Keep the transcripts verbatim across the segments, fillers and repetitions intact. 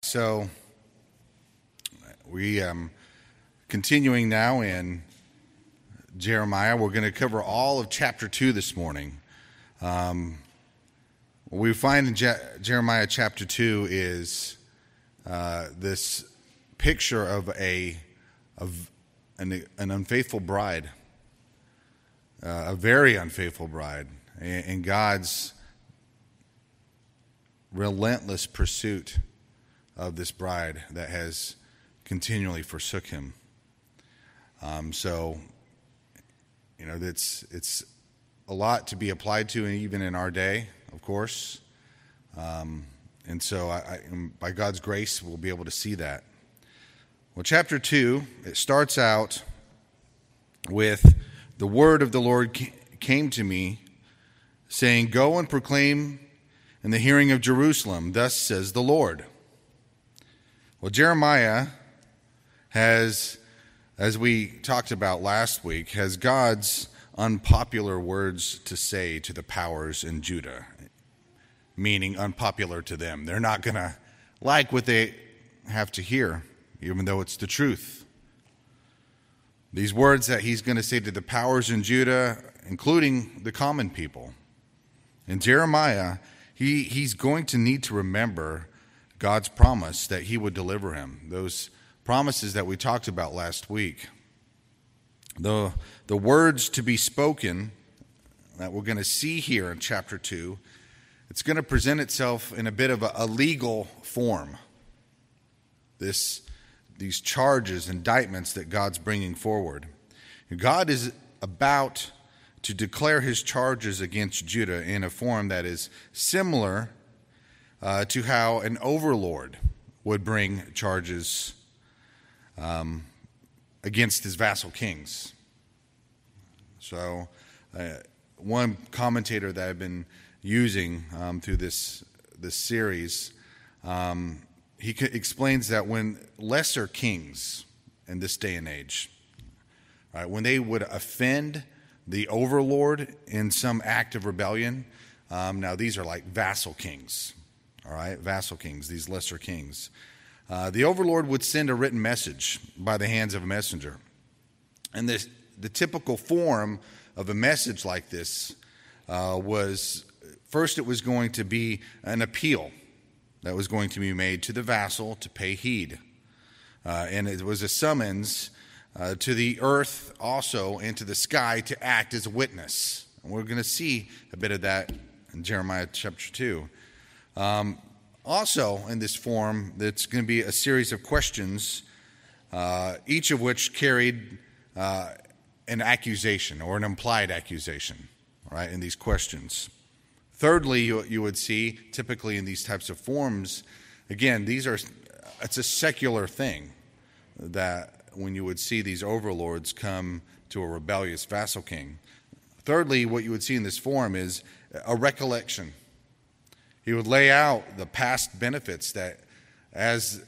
So we um continuing now in Jeremiah. We're going to cover all of chapter two this morning. Um, what we find in Je- Jeremiah chapter two is uh, this picture of a of an, an unfaithful bride, uh, a very unfaithful bride, and, and God's relentless pursuit of this bride that has continually forsook him. Um, so, you know, it's it's a lot to be applied to, and even in our day, of course. Um, and so, I, I, by God's grace, we'll be able to see that. Well, chapter two, it starts out with the word of the Lord came to me, saying, "Go and proclaim in the hearing of Jerusalem, thus says the Lord." Well, Jeremiah has, as we talked about last week, has God's unpopular words to say to the powers in Judah, meaning unpopular to them. They're not going to like what they have to hear, even though it's the truth. These words that he's going to say to the powers in Judah, including the common people. And Jeremiah, he, he's going to need to remember God's promise that he would deliver him. Those promises that we talked about last week. The, the words to be spoken that we're going to see here in chapter two, it's going to present itself in a bit of a, a legal form. This, these charges, indictments that God's bringing forward. God is about to declare his charges against Judah in a form that is similar uh, to how an overlord would bring charges um, against his vassal kings. So uh, one commentator that I've been using um, through this this series, um, he c- explains that when lesser kings in this day and age, right, when they would offend the overlord in some act of rebellion, um, now these are like vassal kings, all right, vassal kings, these lesser kings. Uh, the overlord would send a written message by the hands of a messenger. And this, the typical form of a message like this uh, was, first it was going to be an appeal that was going to be made to the vassal to pay heed. Uh, and it was a summons uh, to the earth also and to the sky to act as a witness. And we're going to see a bit of that in Jeremiah chapter two. Um, also in this form, it's going to be a series of questions, uh, each of which carried uh, an accusation or an implied accusation, right, in these questions. Thirdly, you, you would see, typically in these types of forms, again, these are, it's a secular thing that when you would see these overlords come to a rebellious vassal king. Thirdly, what you would see in this form is a recollection. He would lay out the past benefits that as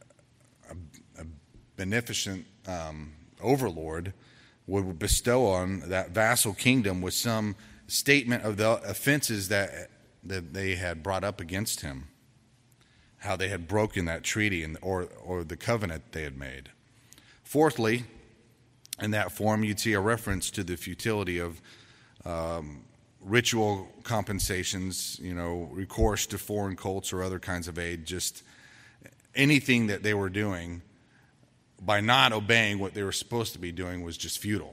a, a beneficent um, overlord would bestow on that vassal kingdom with some statement of the offenses that that they had brought up against him, how they had broken that treaty and or or the covenant they had made. Fourthly, in that form, you'd see a reference to the futility of um, ritual compensations, you know, recourse to foreign cults or other kinds of aid, just anything that they were doing by not obeying what they were supposed to be doing was just futile.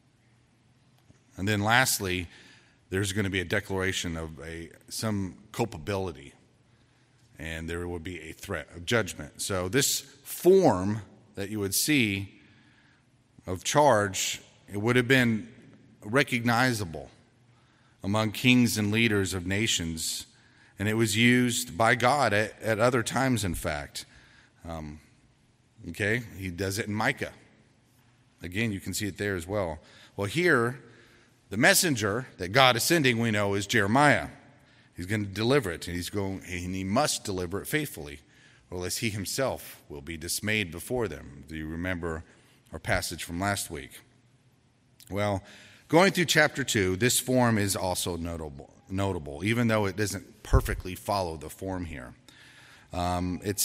And then lastly, there's going to be a declaration of a some culpability, and there would be a threat of judgment. So this form that you would see of charge, it would have been recognizable among kings and leaders of nations, and it was used by God at, at other times, in fact. Um, okay, he does it in Micah. Again, you can see it there as well. Well, here, the messenger that God is sending, we know, is Jeremiah. He's going to deliver it, and he's going, and he must deliver it faithfully, or else he himself will be dismayed before them. Do you remember our passage from last week? Well, going through chapter two, this form is also notable, notable, even though it doesn't perfectly follow the form here. Um, it's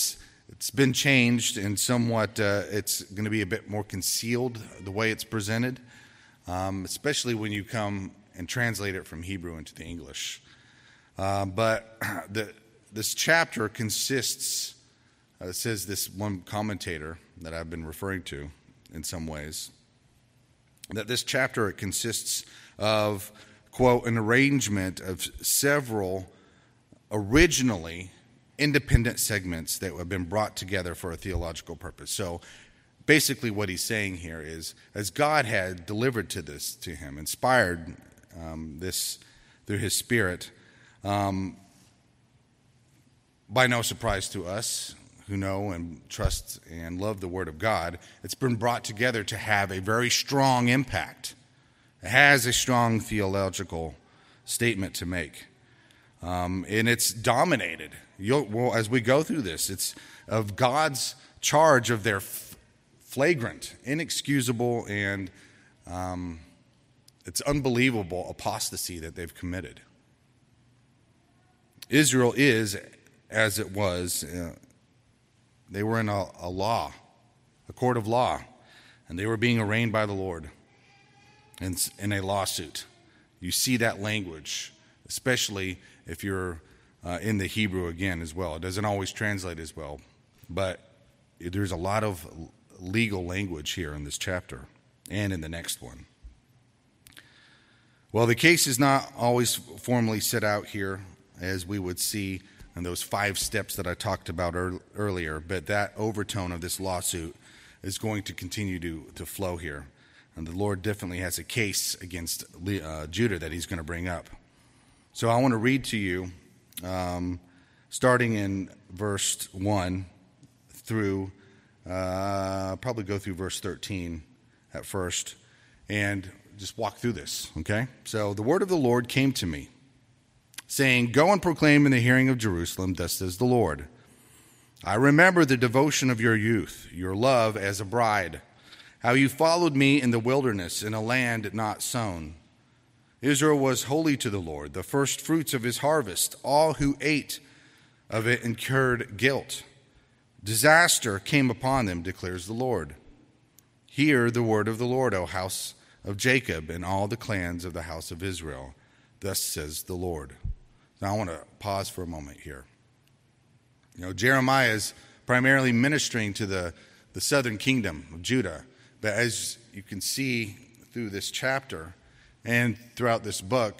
it's been changed and somewhat, uh, it's going to be a bit more concealed the way it's presented, um, especially when you come and translate it from Hebrew into the English. Uh, but the, this chapter consists, uh, it says this one commentator that I've been referring to in some ways, that this chapter it consists of, quote, an arrangement of several originally independent segments that have been brought together for a theological purpose. So basically what he's saying here is, as God had delivered to this to him, inspired um, this through his Spirit, um, by no surprise to us who know and trust and love the Word of God, it's been brought together to have a very strong impact. It has a strong theological statement to make. Um, and it's dominated. You'll, well, as we go through this, it's of God's charge of their f- flagrant, inexcusable, and um, it's unbelievable apostasy that they've committed. Israel is, as it was, uh, they were in a, a law, a court of law, and they were being arraigned by the Lord in, in a lawsuit. You see that language, especially if you're uh, in the Hebrew again as well. It doesn't always translate as well, but there's a lot of legal language here in this chapter and in the next one. Well, the case is not always formally set out here as we would see in those five steps that I talked about er- earlier, but that overtone of this lawsuit is going to continue to, to flow here. And the Lord definitely has a case against uh, Judah that he's going to bring up. So I want to read to you, um, starting in verse one through, uh, probably go through verse thirteen at first, and just walk through this, okay? So the word of the Lord came to me, saying, "Go and proclaim in the hearing of Jerusalem, thus says the Lord. I remember the devotion of your youth, your love as a bride, how you followed me in the wilderness in a land not sown. Israel was holy to the Lord, the first fruits of his harvest. All who ate of it incurred guilt. Disaster came upon them, declares the Lord. Hear the word of the Lord, O house of Jacob, and all the clans of the house of Israel. Thus says the Lord." Now I want to pause for a moment here. You know, Jeremiah is primarily ministering to the, the southern kingdom of Judah. But as you can see through this chapter and throughout this book,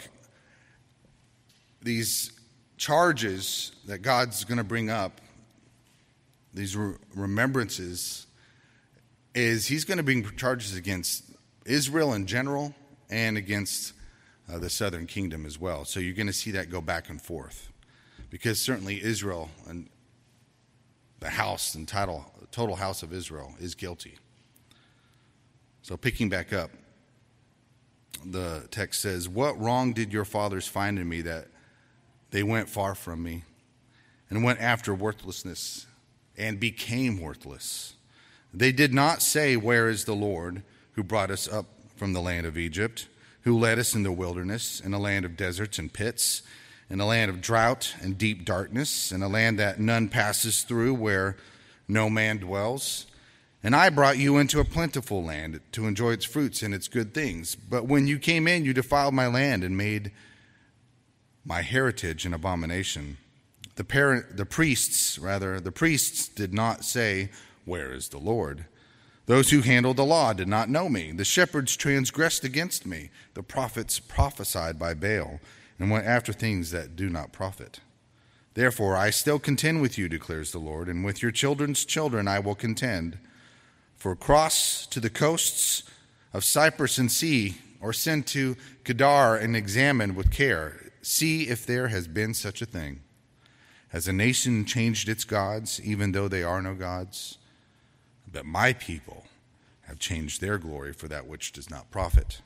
these charges that God's going to bring up, these re- remembrances, is he's going to bring charges against Israel in general and against uh, the southern kingdom as well. So you're going to see that go back and forth. Because certainly Israel and the house and title, total house of Israel is guilty. So picking back up, the text says, "What wrong did your fathers find in me that they went far from me and went after worthlessness and became worthless? They did not say, 'Where is the Lord who brought us up from the land of Egypt, who led us in the wilderness, in a land of deserts and pits, in a land of drought and deep darkness, in a land that none passes through, where no man dwells? And I brought you into a plentiful land to enjoy its fruits and its good things. But when you came in, you defiled my land and made my heritage an abomination. The parent, the priests, rather, the priests did not say, 'Where is the Lord?' Those who handled the law did not know me. The shepherds transgressed against me. The prophets prophesied by Baal and went after things that do not profit. Therefore, I still contend with you, declares the Lord, and with your children's children I will contend. For cross to the coasts of Cyprus and see, or send to Kedar and examine with care. See if there has been such a thing. Has a nation changed its gods, even though they are no gods? But my people have changed their glory for that which does not profit."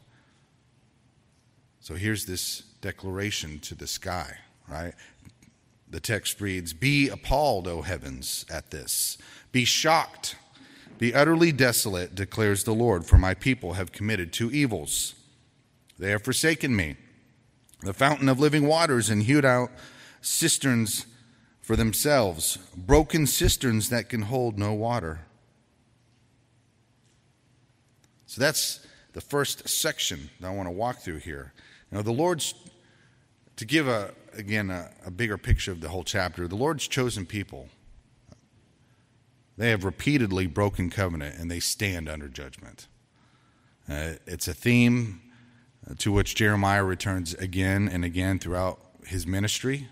So here's this declaration to the sky, right? The text reads, "Be appalled, O heavens, at this. Be shocked. Be utterly desolate, declares the Lord, for my people have committed two evils. They have forsaken me, the fountain of living waters, and hewed out cisterns for themselves, broken cisterns that can hold no water. So that's the first section that I want to walk through here. Now, the Lord's, to give, a again, a, a bigger picture of the whole chapter, the Lord's chosen people, they have repeatedly broken covenant, and they stand under judgment. Uh, it's a theme to which Jeremiah returns again and again throughout his ministry.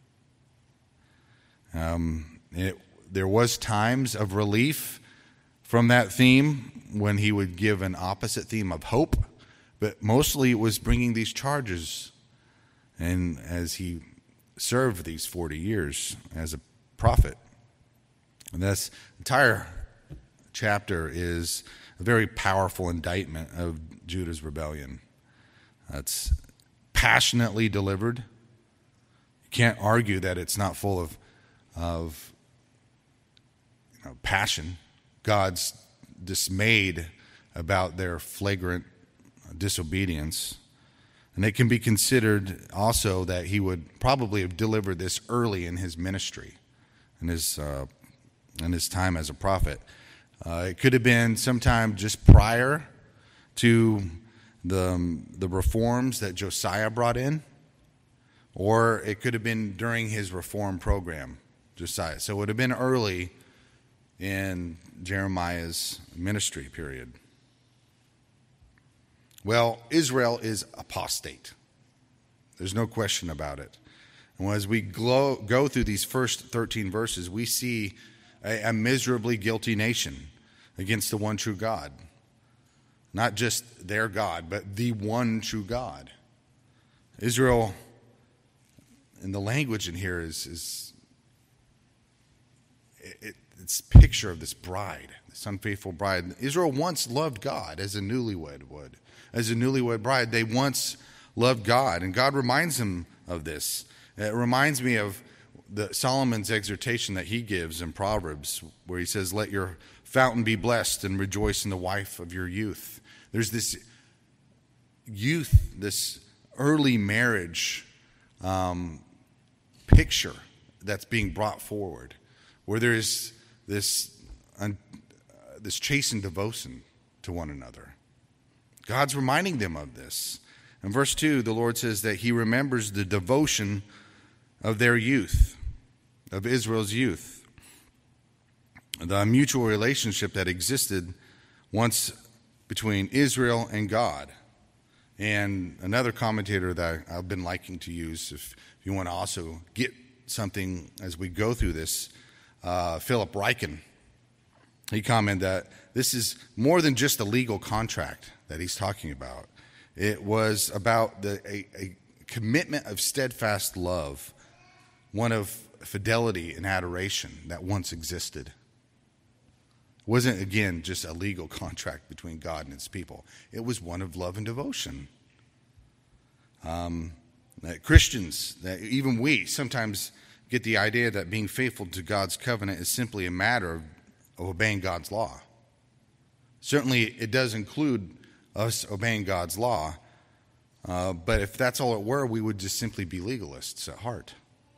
Um, it, there was times of relief from that theme when he would give an opposite theme of hope, but mostly it was bringing these charges. And as he served these forty years as a prophet, and this entire chapter is a very powerful indictment of Judah's rebellion. It's passionately delivered. You can't argue that it's not full of, of you know, passion. God's dismayed about their flagrant disobedience. And it can be considered also that he would probably have delivered this early in his ministry, in his uh, in his time as a prophet. Uh, it could have been sometime just prior to the, um, the reforms that Josiah brought in, or it could have been during his reform program, Josiah. So it would have been early in Jeremiah's ministry period. Well, Israel is apostate. There's no question about it. And as we glow, go through these first thirteen verses, we see a, a miserably guilty nation against the one true God. Not just their God, but the one true God. Israel, and the language in here is, is it, it's a picture of this bride, this unfaithful bride. Israel once loved God as a newlywed would. As a newlywed bride, they once loved God, and God reminds them of this. It reminds me of the Solomon's exhortation that he gives in Proverbs, where he says, "Let your fountain be blessed and rejoice in the wife of your youth." There's this youth, this early marriage um, picture that's being brought forward, where there is this uh, this chastened devotion to one another. God's reminding them of this. In verse two, the Lord says that he remembers the devotion of their youth, of Israel's youth, the mutual relationship that existed once between Israel and God. And another commentator that I've been liking to use, if you want to also get something as we go through this, uh, Philip Ryken, he commented that this is more than just a legal contract that he's talking about. It was about the, a, a commitment of steadfast love, one of fidelity and adoration that once existed. It wasn't, again, just a legal contract between God and his people. It was one of love and devotion. Um, that Christians, that even we, sometimes get the idea that being faithful to God's covenant is simply a matter of, of obeying God's law. Certainly, it does include us obeying God's law, uh, but if that's all it were, we would just simply be legalists at heart.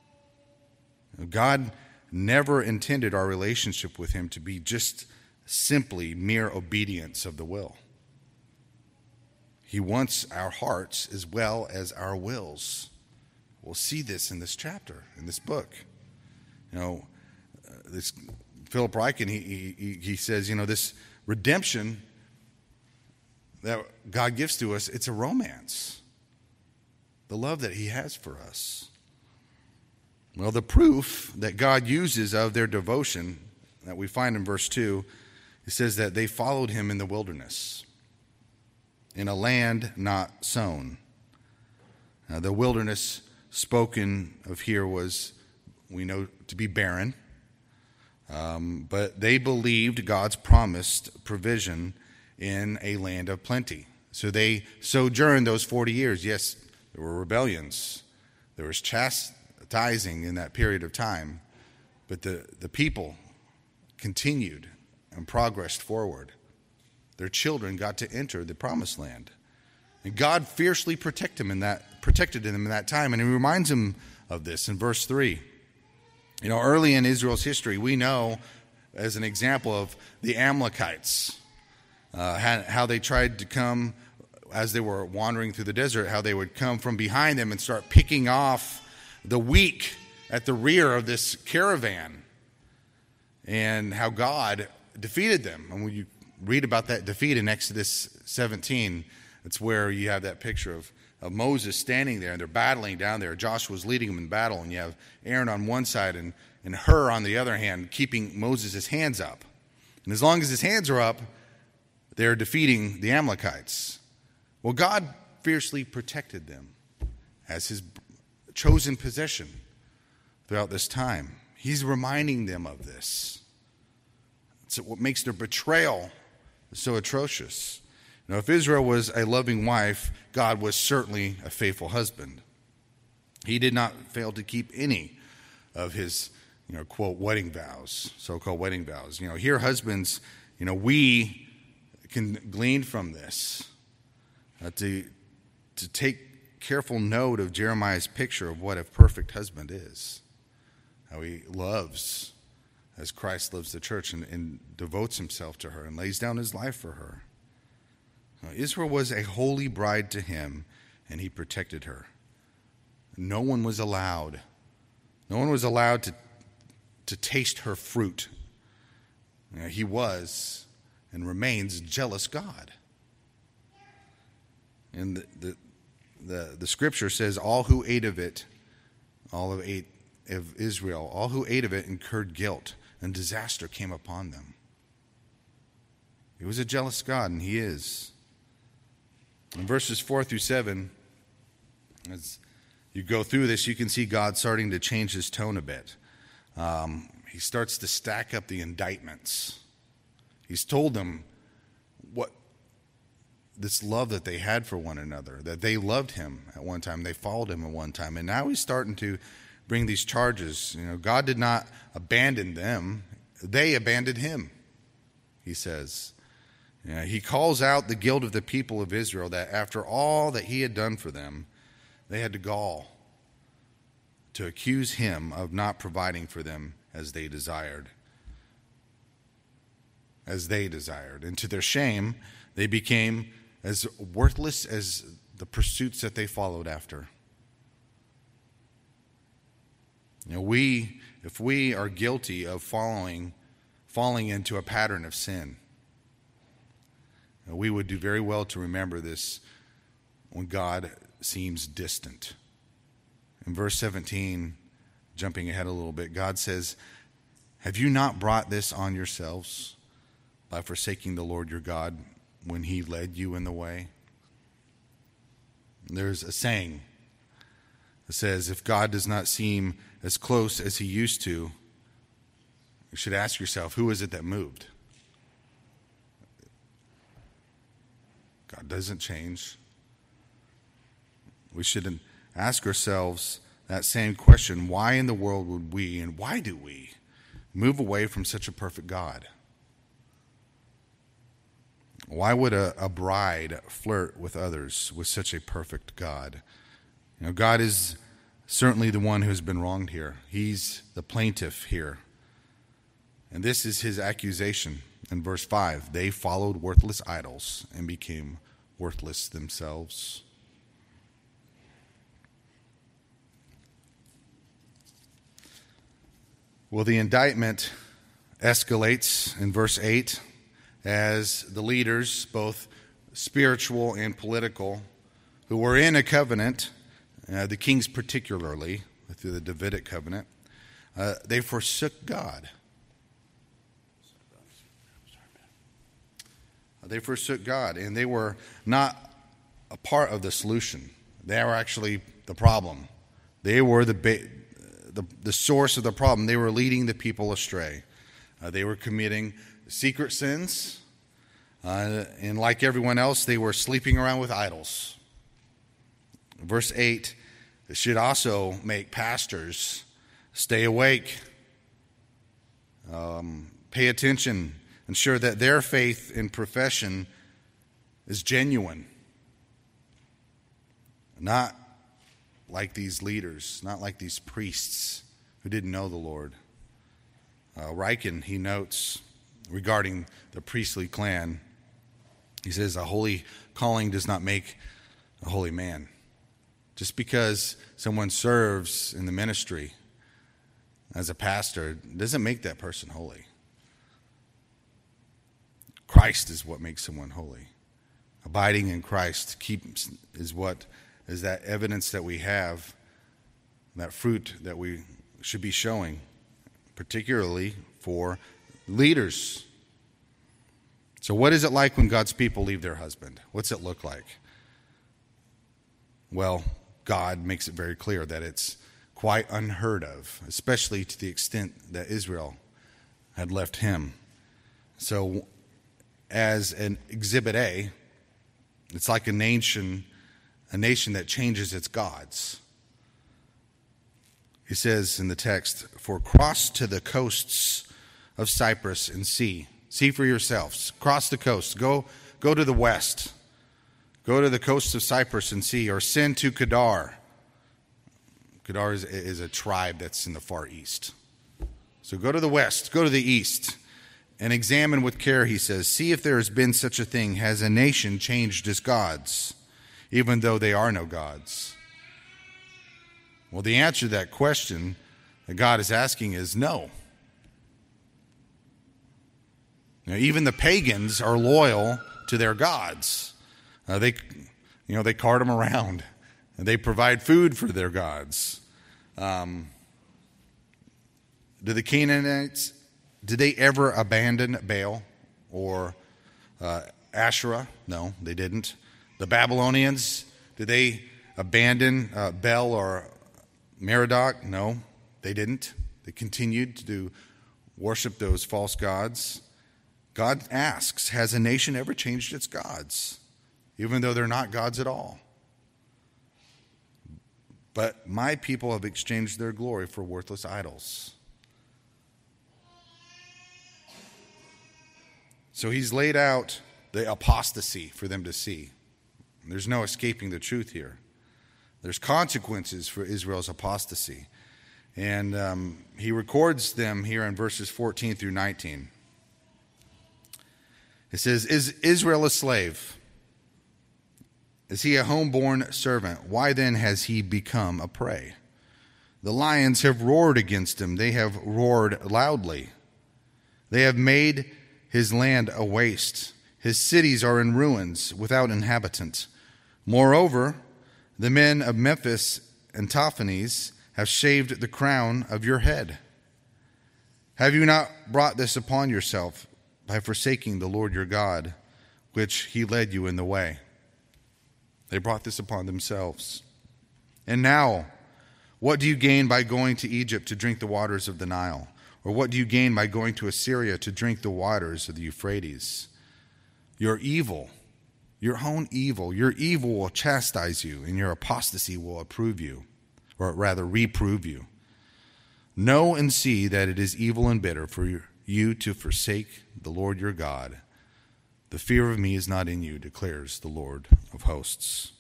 God never intended our relationship with him to be just simply mere obedience of the will. He wants our hearts as well as our wills. We'll see this in this chapter, in this book. You know, uh, this Philip Ryken, he, he, he says, you know, this redemption that God gives to us, it's a romance. The love that he has for us. Well, the proof that God uses of their devotion that we find in verse two, it says that they followed him in the wilderness, in a land not sown. Now, the wilderness spoken of here was, we know, to be barren, um, but they believed God's promised provision in a land of plenty. So they sojourned those forty years. Yes, there were rebellions. There was chastising in that period of time. But the, the people continued and progressed forward. Their children got to enter the promised land. And God fiercely protected them in that, protected them in that time. And he reminds them of this in verse three. You know, early in Israel's history, we know as an example of the Amalekites, uh, how, how they tried to come as they were wandering through the desert, how they would come from behind them and start picking off the weak at the rear of this caravan, and how God defeated them. And when you read about that defeat in Exodus seventeen, it's where you have that picture of, of Moses standing there, and they're battling down there. Joshua's leading them in battle, and you have Aaron on one side and, and Hur on the other hand, keeping Moses' hands up. And as long as his hands are up, they're defeating the Amalekites. Well, God fiercely protected them as his chosen possession throughout this time. He's reminding them of this. It's what makes their betrayal so atrocious. Now, if Israel was a loving wife, God was certainly a faithful husband. He did not fail to keep any of his, you know, quote, wedding vows, so-called wedding vows. You know, here husbands, you know, we can glean from this uh, to, to take careful note of Jeremiah's picture of what a perfect husband is, how he loves as Christ loves the church and, and devotes himself to her and lays down his life for her. Now, Israel was a holy bride to him, and he protected her. No one was allowed, no one was allowed to, to taste her fruit. You know, he was and remains jealous God. And the, the, the, the scripture says, all who ate of it, all of ate of Israel, all who ate of it incurred guilt, and disaster came upon them. He was a jealous God, and he is. In verses four through seven, as you go through this, you can see God starting to change his tone a bit. Um, he starts to stack up the indictments. He's told them what this love that they had for one another, that they loved him at one time, they followed him at one time, and now he's starting to bring these charges. You know, God did not abandon them; they abandoned him. He says. You know, he calls out the guilt of the people of Israel, that after all that he had done for them, they had the gall to accuse him of not providing for them as they desired. As they desired. And to their shame, they became as worthless as the pursuits that they followed after. You know, we, if we are guilty of following, falling into a pattern of sin, we would do very well to remember this when God seems distant. In verse seventeen, jumping ahead a little bit, God says, have you not brought this on yourselves by forsaking the Lord your God when he led you in the way? There's a saying that says, if God does not seem as close as he used to, you should ask yourself, who is it that moved? God doesn't change. We should ask ourselves that same question. Why in the world would we, and why do we, move away from such a perfect God? Why would a, a bride flirt with others with such a perfect God? You know, God is certainly the one who has been wronged here. He's the plaintiff here. And this is his accusation. In verse five, they followed worthless idols and became worthless themselves. Well, the indictment escalates in verse eight as the leaders, both spiritual and political, who were in a covenant, uh, the kings particularly, through the Davidic covenant, uh, they forsook God. They forsook God, and they were not a part of the solution. They were actually the problem. They were the ba- the, the source of the problem. They were leading the people astray. Uh, they were committing secret sins, uh, and like everyone else, they were sleeping around with idols. Verse eight should also make pastors stay awake, um, pay attention, ensure that their faith and profession is genuine. Not like these leaders, not like these priests who who didn't know the Lord. Uh, Ryken, he notes regarding the priestly clan, he says, a holy calling does not make a holy man. Just because someone serves in the ministry as a pastor doesn't make that person holy. Christ is what makes someone holy. Abiding in Christ keeps is what is that evidence that we have, that fruit that we should be showing, particularly for leaders. So what is it like when God's people leave their husband? What's it look like? Well, God makes it very clear that it's quite unheard of, especially to the extent that Israel had left him. So as an exhibit A, it's like a nation, a nation that changes its gods. He says in the text, for cross to the coasts of Cyprus and see. See for yourselves. Cross the coast. Go, go to the west. Go to the coasts of Cyprus and see. Or send to Kedar. Kedar is, is a tribe that's in the far east. So go to the west. Go to the east. And examine with care, he says. See if there has been such a thing. Has a nation changed its gods, even though they are no gods? Well, the answer to that question that God is asking is no. Now, even the pagans are loyal to their gods. Uh, they, you know, they cart them around, and they provide food for their gods. Um, do the Canaanites, did they ever abandon Baal or uh, Asherah? No, they didn't. The Babylonians, did they abandon uh, Bel or Merodach? No, they didn't. They continued to worship those false gods. God asks, has a nation ever changed its gods, even though they're not gods at all? But my people have exchanged their glory for worthless idols. So he's laid out the apostasy for them to see. There's no escaping the truth here. There's consequences for Israel's apostasy. And um, he records them here in verses fourteen through nineteen. It says, is Israel a slave? Is he a homeborn servant? Why then has he become a prey? The lions have roared against him. They have roared loudly. They have made his land a waste. His cities are in ruins, without inhabitant. Moreover, the men of Memphis and Tahpanhes have shaved the crown of your head. Have you not brought this upon yourself by forsaking the Lord your God, which he led you in the way? They brought this upon themselves. And now, what do you gain by going to Egypt to drink the waters of the Nile? Or what do you gain by going to Assyria to drink the waters of the Euphrates? Your evil, your own evil, your evil will chastise you, and your apostasy will approve you, or rather reprove you. Know and see that it is evil and bitter for you to forsake the Lord your God. The fear of me is not in you, declares the Lord of hosts.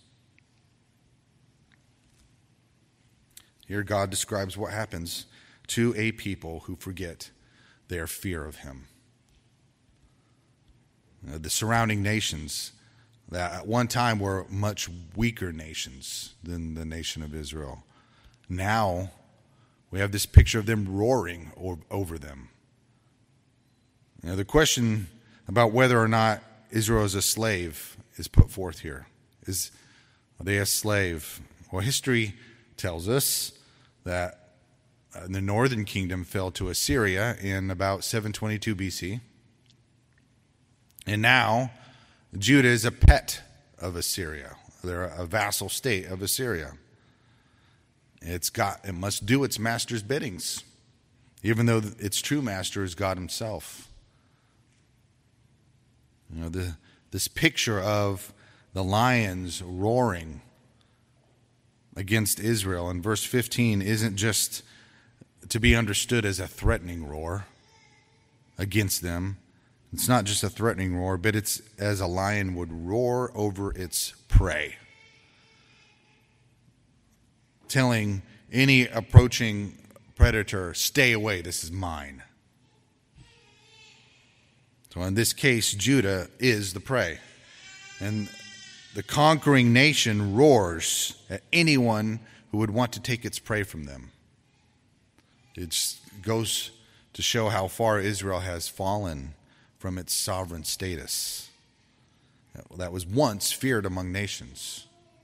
Here God describes what happens to a people who forget their fear of him. Uh, the surrounding nations that at one time were much weaker nations than the nation of Israel. Now we have this picture of them roaring over them. You know, the question about whether or not Israel is a slave is put forth here. Is are they a slave? Well, history tells us that the northern kingdom fell to Assyria in about seven twenty-two B C. And now Judah is a pet of Assyria. They're a vassal state of Assyria. It's got it must do its master's biddings, even though its true master is God himself. You know, the, this picture of the lions roaring against Israel in verse fifteen isn't just to be understood as a threatening roar against them. It's not just a threatening roar, but it's as a lion would roar over its prey, telling any approaching predator, stay away, this is mine. So in this case, Judah is the prey. And the conquering nation roars at anyone who would want to take its prey from them. It goes to show how far Israel has fallen from its sovereign status that was once feared among nations.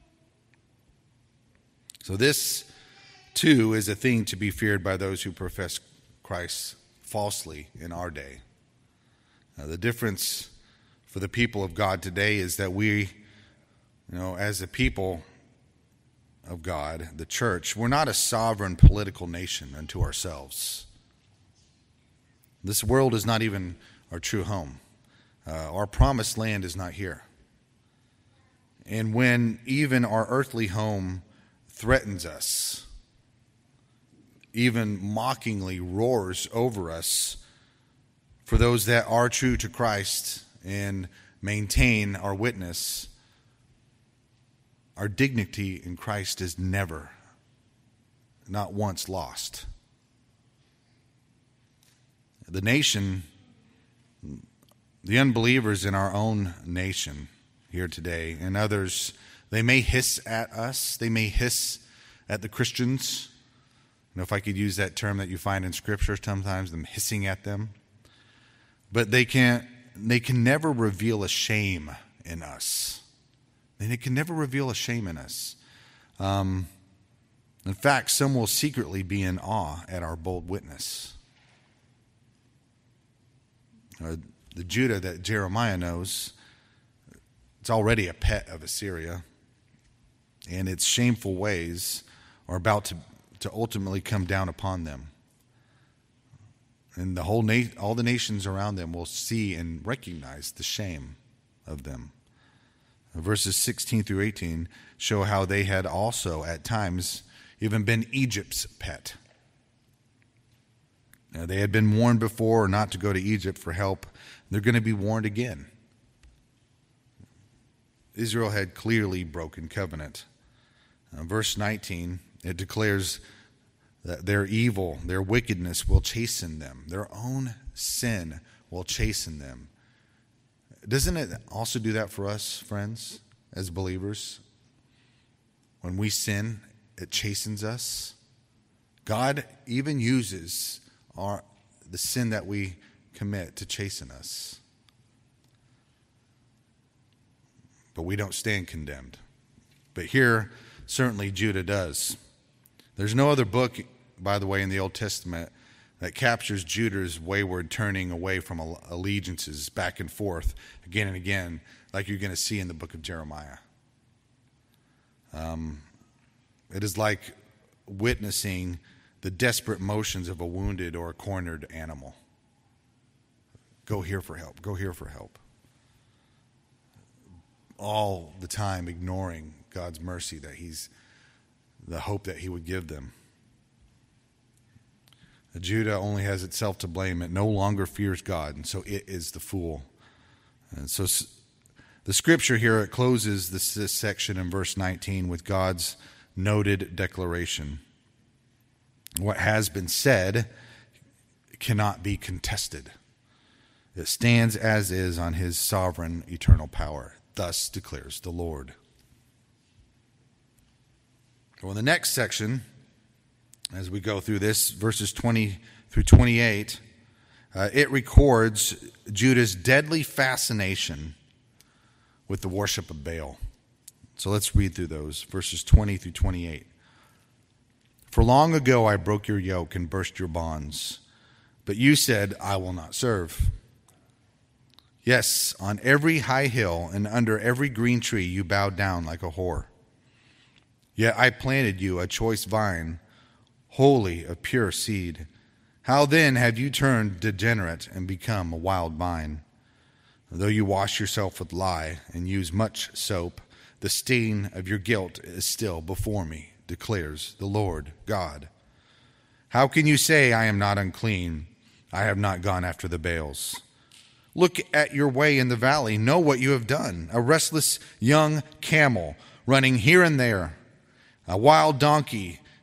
So this, too, is a thing to be feared by those who profess Christ falsely in our day. Now, the difference for the people of God today is that we, you know, as a people of God, the church, we're not a sovereign political nation unto ourselves. This world is not even our true home. Uh, our promised land is not here. And when even our earthly home threatens us, even mockingly roars over us, for those that are true to Christ and maintain our witness, our dignity in Christ is never, not once lost. The nation, the unbelievers in our own nation here today, and others, they may hiss at us, they may hiss at the Christians. You know, if I could use that term that you find in Scripture sometimes, them hissing at them. But they can't, they can never reveal a shame in us. They can never reveal a shame in us. Um, in fact, some will secretly be in awe at our bold witness. Uh, the Judah that Jeremiah knows, it's already a pet of Assyria, and its shameful ways are about to, to ultimately come down upon them. And the whole na- all the nations around them will see and recognize the shame of them. Verses sixteen through eighteen show how they had also at times even been Egypt's pet. Now, they had been warned before not to go to Egypt for help. They're going to be warned again. Israel had clearly broken covenant. Uh, verse nineteen, it declares that their evil, their wickedness will chasten them. Their own sin will chasten them. Doesn't it also do that for us, friends, as believers? When we sin, it chastens us. God even uses our the sin that we commit to chasten us. But we don't stand condemned. But here, certainly Judah does. There's no other book, by the way, in the Old Testament that captures Judah's wayward turning away from allegiances back and forth again and again, like you're going to see in the book of Jeremiah. Um, it is like witnessing the desperate motions of a wounded or a cornered animal. Go here for help. Go here for help. All the time ignoring God's mercy, that he's the hope that he would give them. Judah only has itself to blame. It no longer fears God, and so it is the fool. And so the scripture here, it closes this, this section in verse nineteen with God's noted declaration. What has been said cannot be contested. It stands as is on his sovereign eternal power. Thus declares the Lord. Well, in the next section, as we go through this, verses twenty through twenty-eight, uh, it records Judah's deadly fascination with the worship of Baal. So let's read through those, verses twenty through twenty-eight. For long ago I broke your yoke and burst your bonds, but you said, I will not serve. Yes, on every high hill and under every green tree you bowed down like a whore. Yet I planted you a choice vine, holy of pure seed. How then have you turned degenerate and become a wild vine? Though you wash yourself with lye and use much soap, the stain of your guilt is still before me, declares the Lord God. How can you say, I am not unclean? I have not gone after the Baals. Look at your way in the valley. Know what you have done. A restless young camel running here and there. A wild donkey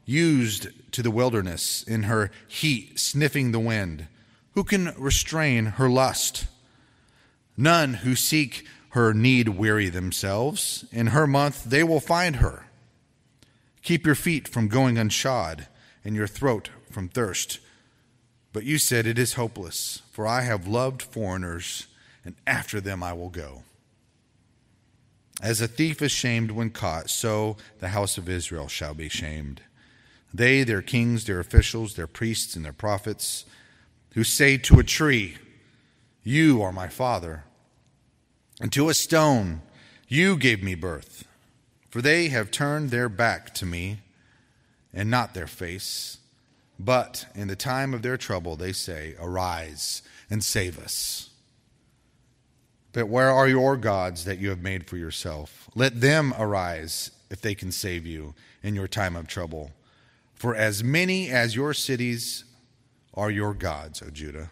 used to the wilderness, in her heat sniffing the wind? Who can restrain her lust? None who seek her need weary themselves. In her month they will find her. Keep your feet from going unshod, and your throat from thirst. But you said, it is hopeless, for I have loved foreigners, and after them I will go. As a thief is shamed when caught, so the house of Israel shall be shamed. They, their kings, their officials, their priests, and their prophets, who say to a tree, you are my father, and to a stone, you gave me birth. For they have turned their back to me, and not their face. But in the time of their trouble they say, arise and save us. But where are your gods that you have made for yourself? Let them arise if they can save you in your time of trouble. For as many as your cities are your gods, O Judah.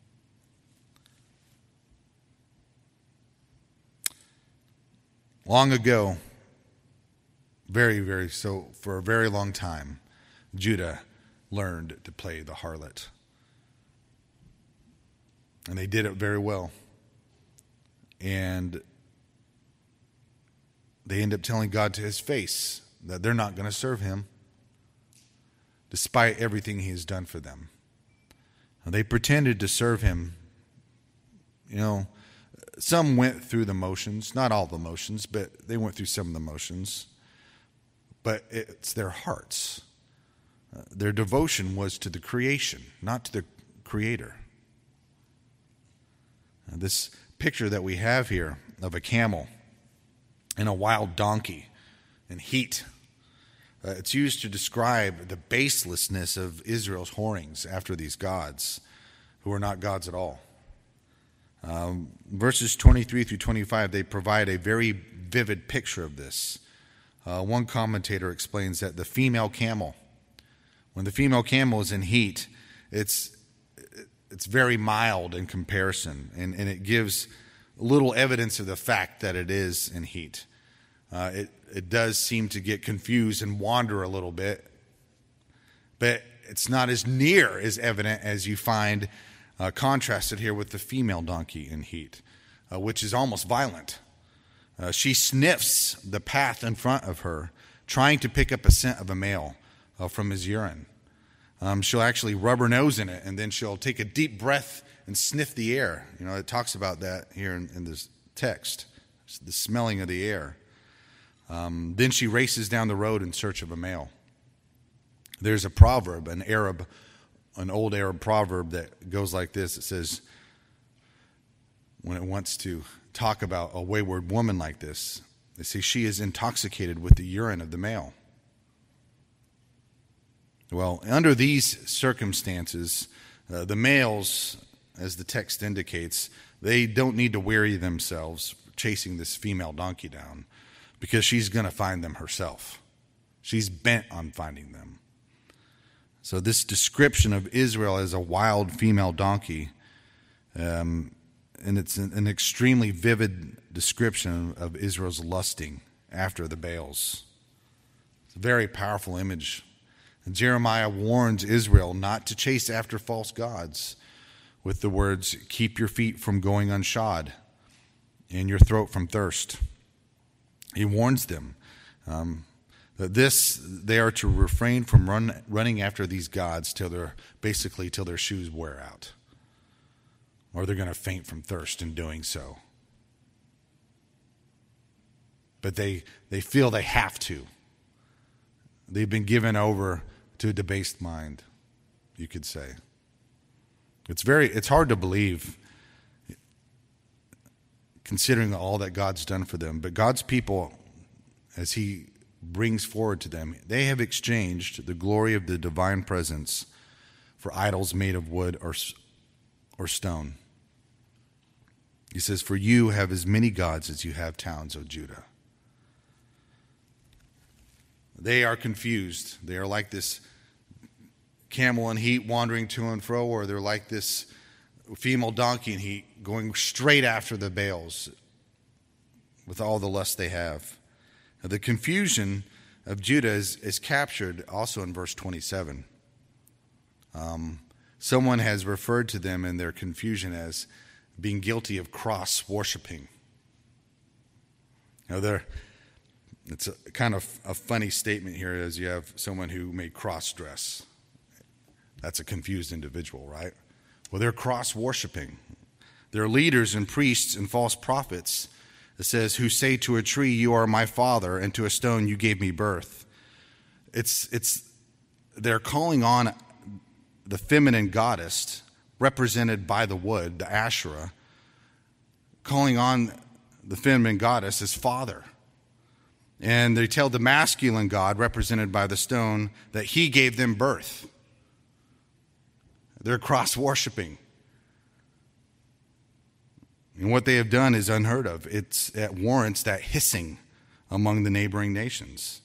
Long ago, very, very, so for a very long time, Judah learned to play the harlot. And they did it very well. And they end up telling God to his face that they're not going to serve him, despite everything he has done for them. And they pretended to serve him. You know, some went through the motions, not all the motions, but they went through some of the motions. But it's their hearts. Uh, their devotion was to the creation, not to the Creator. Uh, this picture that we have here of a camel and a wild donkey in heat, uh, it's used to describe the baselessness of Israel's whorings after these gods, who are not gods at all. Um, verses twenty-three through twenty-five, they provide a very vivid picture of this. Uh, one commentator explains that the female camel, when the female camel is in heat, it's it's very mild in comparison, and, and it gives little evidence of the fact that it is in heat. Uh, it, it does seem to get confused and wander a little bit, but it's not as near as evident as you find uh, contrasted here with the female donkey in heat, uh, which is almost violent. Uh, she sniffs the path in front of her, trying to pick up a scent of a male uh, from his urine. Um, she'll actually rub her nose in it, and then she'll take a deep breath and sniff the air. You know, it talks about that here in, in this text, it's the smelling of the air. Um, then she races down the road in search of a male. There's a proverb, an Arab, an old Arab proverb that goes like this. It says, when it wants to talk about a wayward woman like this, they say she is intoxicated with the urine of the male. Well, under these circumstances, uh, the males, as the text indicates, they don't need to weary themselves chasing this female donkey down, because she's going to find them herself. She's bent on finding them. So this description of Israel as a wild female donkey, um, and it's an, an extremely vivid description of Israel's lusting after the Baals. It's a very powerful image. And Jeremiah warns Israel not to chase after false gods with the words, keep your feet from going unshod and your throat from thirst. He warns them um, that this, they are to refrain from run, running after these gods till they're basically till their shoes wear out, or they're going to faint from thirst in doing so. But they they feel they have to. They've been given over to a debased mind, you could say. It's very it's hard to believe, considering all that God's done for them. But God's people, as he brings forward to them, they have exchanged the glory of the divine presence for idols made of wood or, or stone. He says, for you have as many gods as you have towns, O Judah. They are confused. They are like this camel in heat wandering to and fro, or they're like this female donkey in heat going straight after the Baals with all the lust they have. Now, the confusion of Judah is, is captured also in verse twenty-seven. Um, someone has referred to them in their confusion as being guilty of cross worshiping. You know, they're, it's a kind of a funny statement here, as you have someone who may cross dress. That's a confused individual, right? Well, they're cross worshiping. They're leaders and priests and false prophets. It says, who say to a tree, you are my father, and to a stone, you gave me birth. It's, it's, they're calling on the feminine goddess represented by the wood, the Asherah, calling on the feminine goddess as father. And they tell the masculine god, represented by the stone, that he gave them birth. They're cross-worshiping. And what they have done is unheard of. It's, it warrants that hissing among the neighboring nations.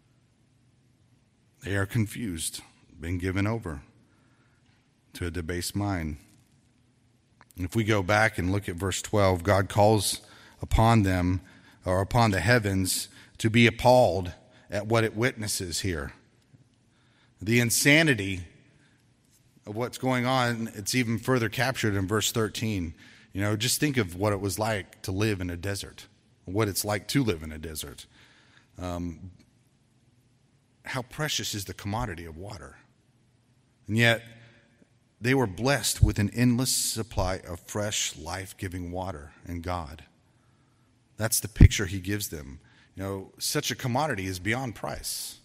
They are confused, been given over to a debased mind. If we go back and look at verse twelve, God calls upon them, or upon the heavens, to be appalled at what it witnesses here. The insanity of what's going on, it's even further captured in verse thirteen. You know, just think of what it was like to live in a desert, what it's like to live in a desert. Um, how precious is the commodity of water. And yet, they were blessed with an endless supply of fresh, life-giving water in God. That's the picture he gives them. You know, such a commodity is beyond price.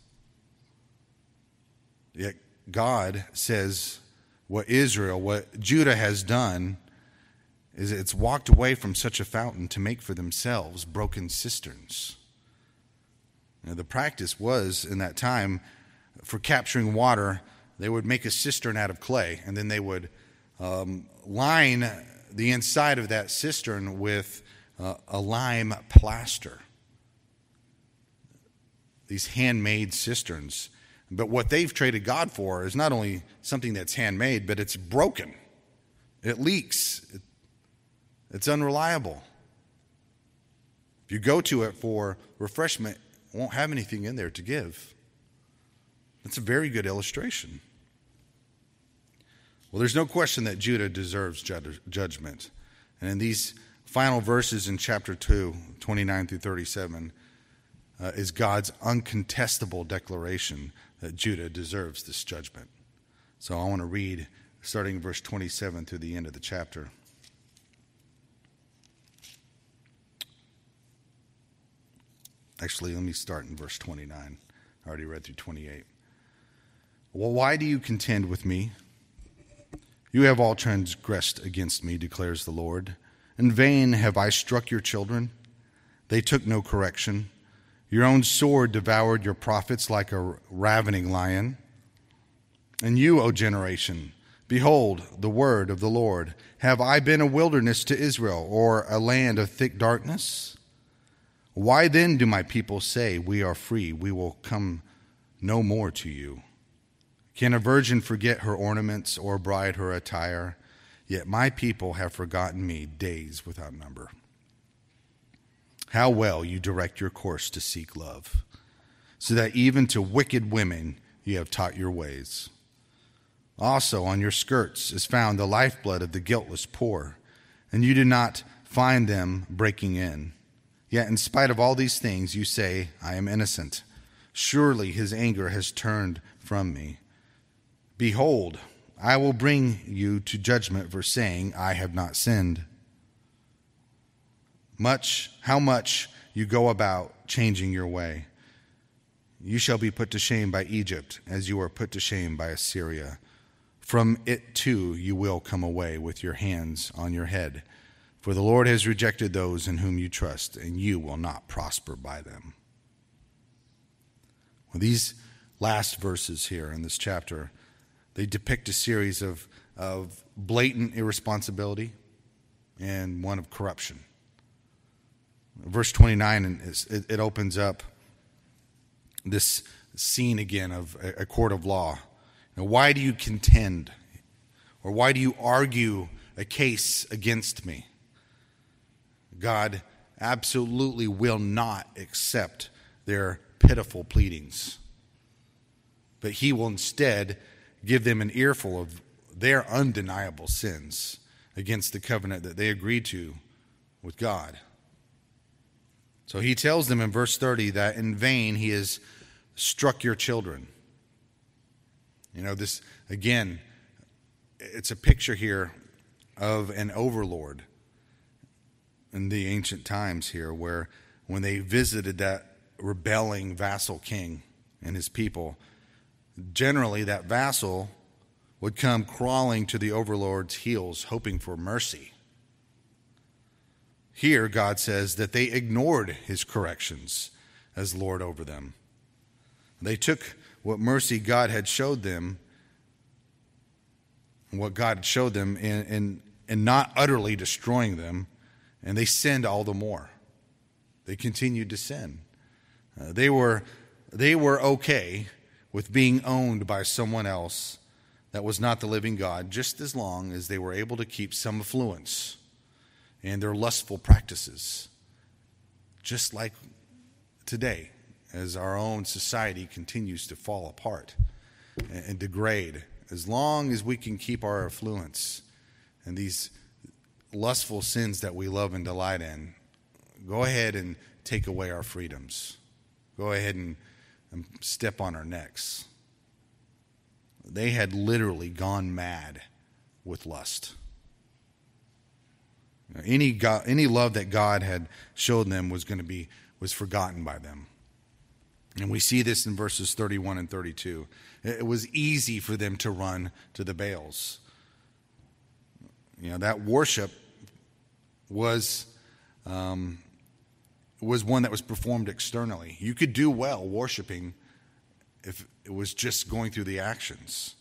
Yet God says what Israel, what Judah has done, is it's walked away from such a fountain to make for themselves broken cisterns. Now, the practice was, in that time, for capturing water, they would make a cistern out of clay, and then they would um, line the inside of that cistern with uh, a lime plaster. These handmade cisterns. But what they've traded God for is not only something that's handmade, but it's broken. It leaks. It, it's unreliable. If you go to it for refreshment, it won't have anything in there to give. That's a very good illustration. Well, there's no question that Judah deserves judgment. And in these final verses in chapter two, twenty-nine through thirty-seven, uh, is God's uncontestable declaration that Judah deserves this judgment. So I want to read starting verse twenty-seven through the end of the chapter. Actually, let me start in verse twenty-nine. I already read through twenty-eight. Well, why do you contend with me? You have all transgressed against me, declares the Lord. In vain have I struck your children. They took no correction. Your own sword devoured your prophets like a ravening lion. And you, O generation, behold the word of the Lord. Have I been a wilderness to Israel, or a land of thick darkness? Why then do my people say, we are free, we will come no more to you? Can a virgin forget her ornaments, or a bride her attire? Yet my people have forgotten me days without number. How well you direct your course to seek love, so that even to wicked women you have taught your ways. Also on your skirts is found the lifeblood of the guiltless poor, and you do not find them breaking in. Yet in spite of all these things you say, I am innocent. Surely his anger has turned from me. Behold, I will bring you to judgment for saying, I have not sinned. Much, how much you go about changing your way. You shall be put to shame by Egypt, as you are put to shame by Assyria. From it too you will come away with your hands on your head. For the Lord has rejected those in whom you trust, and you will not prosper by them. Well, these last verses here in this chapter, they depict a series of, of blatant irresponsibility and one of corruption. Verse twenty-nine, it, it opens up this scene again of a, a court of law. Now, why do you contend? Or why do you argue a case against me? God absolutely will not accept their pitiful pleadings. But he will instead give them an earful of their undeniable sins against the covenant that they agreed to with God. So he tells them in verse thirty that in vain he has struck your children. You know, this, again, it's a picture here of an overlord in the ancient times here, where when they visited that rebelling vassal king and his people, generally that vassal would come crawling to the overlord's heels, hoping for mercy. Here, God says that they ignored his corrections as Lord over them. They took what mercy God had showed them, what God had showed them, in, in, in not utterly destroying them, and they sinned all the more. They continued to sin. Uh, they were, they were okay with being owned by someone else that was not the living God, just as long as they were able to keep some affluence in their lustful practices. Just like today, as our own society continues to fall apart and, and degrade, as long as we can keep our affluence and these lustful sins that we love and delight in, go ahead and take away our freedoms. Go ahead and, and step on our necks. They had literally gone mad with lust. Any God, any love that God had showed them was going to be was forgotten by them. And we see this in verses thirty-one and thirty-two. It was easy for them to run to the Baals. You know, that worship was um, was one that was performed externally. You could do well worshiping if it was just going through the actions.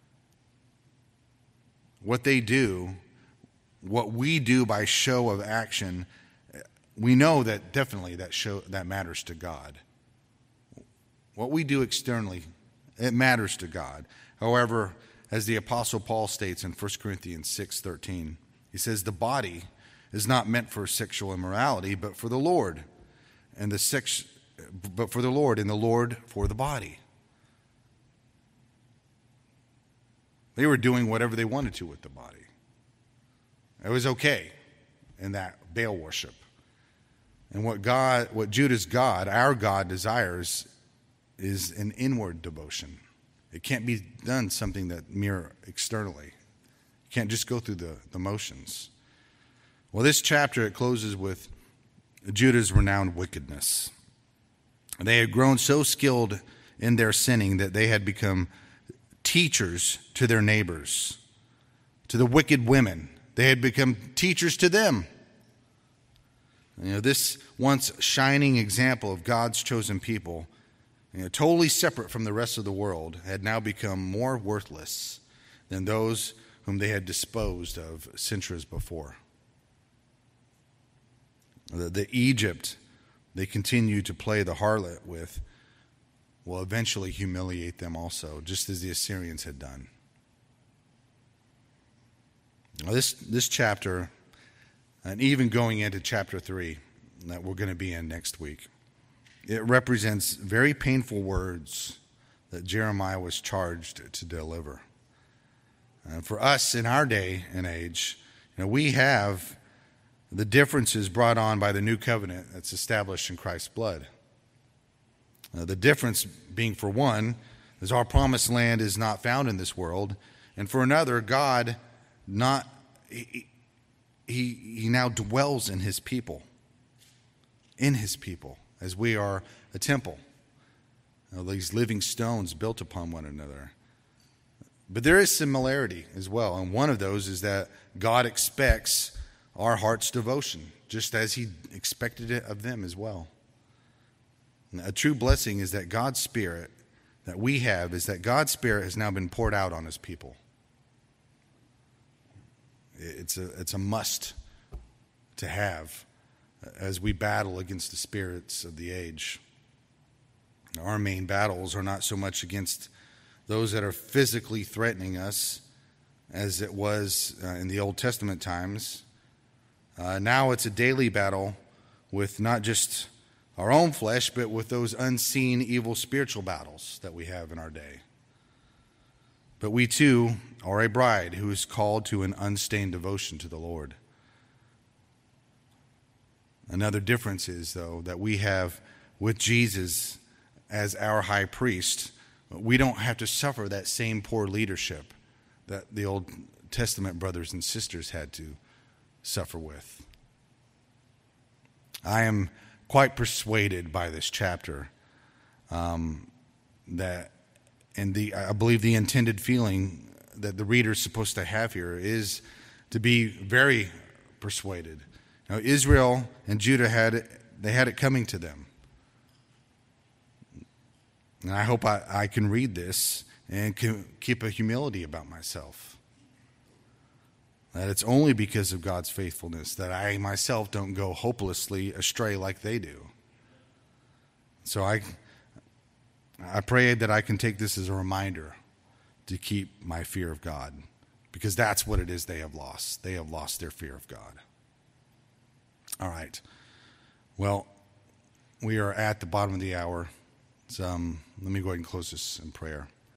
What they do, what we do by show of action, we know that definitely that show that matters to God. What we do externally, it matters to God. However, as the Apostle Paul states in First Corinthians six thirteen, he says, the body is not meant for sexual immorality, but for the Lord, and the sex, but for the Lord, and the Lord for the body. They were doing whatever they wanted to with the body. It was okay in that Baal worship. And what God, what Judah's God, our God, desires is an inward devotion. It can't be done something that mere externally. You can't just go through the, the motions. Well, this chapter, it closes with Judah's renowned wickedness. They had grown so skilled in their sinning that they had become teachers to their neighbors, to the wicked women. They had become teachers to them. You know, this once shining example of God's chosen people, you know, totally separate from the rest of the world, had now become more worthless than those whom they had disposed of centuries before. The, the Egypt they continue to play the harlot with will eventually humiliate them also, just as the Assyrians had done. Now this, this chapter, and even going into chapter three that we're going to be in next week, it represents very painful words that Jeremiah was charged to deliver. And for us in our day and age, you know, we have the differences brought on by the new covenant that's established in Christ's blood. Uh, the difference being, for one, is our promised land is not found in this world, and for another, God not he, he, he now dwells in his people, in his people, as we are a temple. You know, these living stones built upon one another. But there is similarity as well, and one of those is that God expects our heart's devotion, just as he expected it of them as well. And a true blessing is that God's Spirit that we have is that God's Spirit has now been poured out on his people. It's a, it's a must to have as we battle against the spirits of the age. Our main battles are not so much against those that are physically threatening us as it was uh, in the Old Testament times. Uh, now it's a daily battle with not just our own flesh, but with those unseen evil spiritual battles that we have in our day. But we too are a bride who is called to an unstained devotion to the Lord. Another difference is, though, that we have with Jesus as our high priest, we don't have to suffer that same poor leadership that the Old Testament brothers and sisters had to suffer with. I am quite persuaded by this chapter um, that, and the I believe the intended feeling that the reader is supposed to have here is to be very persuaded. Now, Israel and Judah had it, they had it coming to them. And I hope I, I can read this and can keep a humility about myself. That it's only because of God's faithfulness that I myself don't go hopelessly astray like they do. So I, I pray that I can take this as a reminder to keep my fear of God, because that's what it is they have lost. They have lost their fear of God. All right. Well, we are at the bottom of the hour. So, um, let me go ahead and close this in prayer.